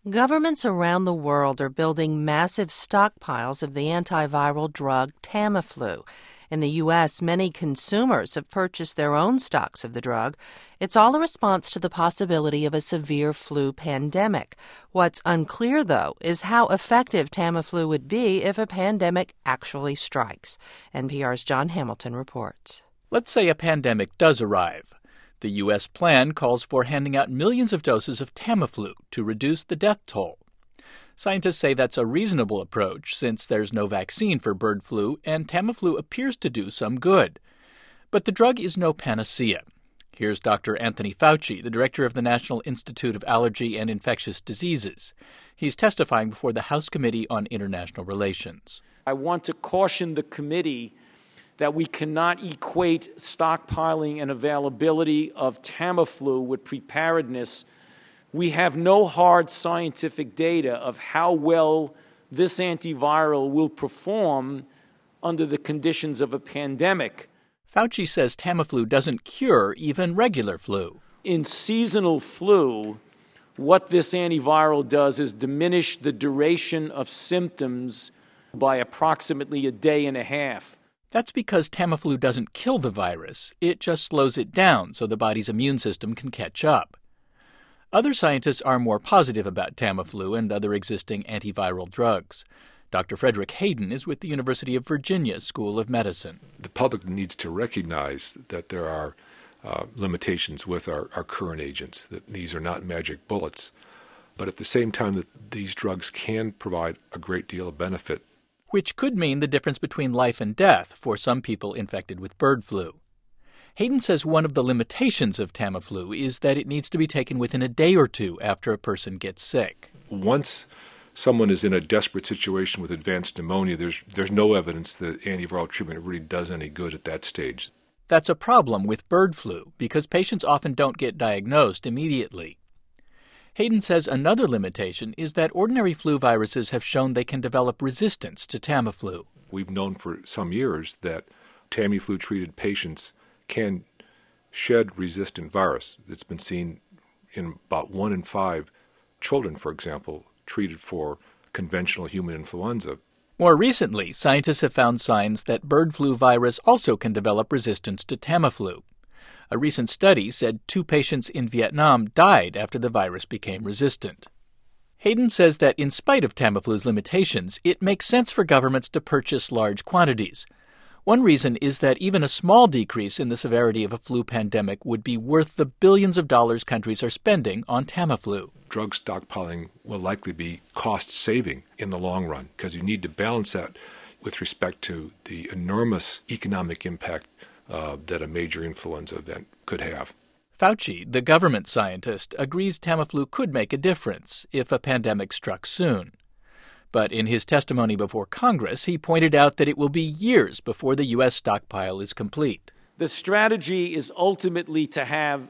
Governments around the world are building massive stockpiles of the antiviral drug Tamiflu. In the U.S., many consumers have purchased their own stocks of the drug. It's all a response to the possibility of a severe flu pandemic. What's unclear, though, is how effective Tamiflu would be if a pandemic actually strikes. NPR's Jon Hamilton reports. Let's say a pandemic does arrive. The U.S. plan calls for handing out millions of doses of Tamiflu to reduce the death toll. Scientists say that's a reasonable approach since there's no vaccine for bird flu and Tamiflu appears to do some good. But the drug is no panacea. Here's Dr. Anthony Fauci, the director of the National Institute of Allergy and Infectious Diseases. He's testifying before the House Committee on International Relations. I want to caution the committee that we cannot equate stockpiling and availability of Tamiflu with preparedness. We have no hard scientific data of how well this antiviral will perform under the conditions of a pandemic. Fauci says Tamiflu doesn't cure even regular flu. In seasonal flu, what this antiviral does is diminish the duration of symptoms by approximately a day and a half. That's because Tamiflu doesn't kill the virus. It just slows it down so the body's immune system can catch up. Other scientists are more positive about Tamiflu and other existing antiviral drugs. Dr. Frederick Hayden is with the University of Virginia School of Medicine. The public needs to recognize that there are limitations with our current agents, that these are not magic bullets. But at the same time, that these drugs can provide a great deal of benefit. Which could mean the difference between life and death for some people infected with bird flu. Hayden says one of the limitations of Tamiflu is that it needs to be taken within a day or two after a person gets sick. Once someone is in a desperate situation with advanced pneumonia, there's no evidence that antiviral treatment really does any good at that stage. That's a problem with bird flu because patients often don't get diagnosed immediately. Hayden says another limitation is that ordinary flu viruses have shown they can develop resistance to Tamiflu. We've known for some years that Tamiflu-treated patients can shed resistant virus. It's been seen in about 1 in 5 children, for example, treated for conventional human influenza. More recently, scientists have found signs that bird flu virus also can develop resistance to Tamiflu. A recent study said 2 patients in Vietnam died after the virus became resistant. Hayden says that in spite of Tamiflu's limitations, it makes sense for governments to purchase large quantities. One reason is that even a small decrease in the severity of a flu pandemic would be worth the billions of dollars countries are spending on Tamiflu. Drug stockpiling will likely be cost-saving in the long run because you need to balance that with respect to the enormous economic impact that a major influenza event could have. Fauci, the government scientist, agrees Tamiflu could make a difference if a pandemic struck soon. But in his testimony before Congress, he pointed out that it will be years before the U.S. stockpile is complete. The strategy is ultimately to have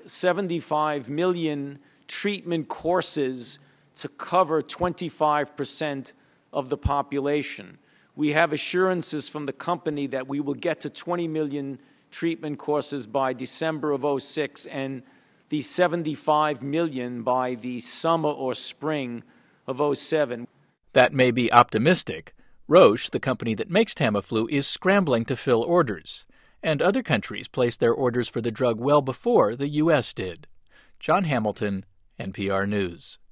75 million treatment courses to cover 25% of the population. We have assurances from the company that we will get to 20 million treatment courses by December of 2006 and the 75 million by the summer or spring of 2007. That may be optimistic. Roche, the company that makes Tamiflu, is scrambling to fill orders. And other countries placed their orders for the drug well before the U.S. did. Jon Hamilton, NPR News.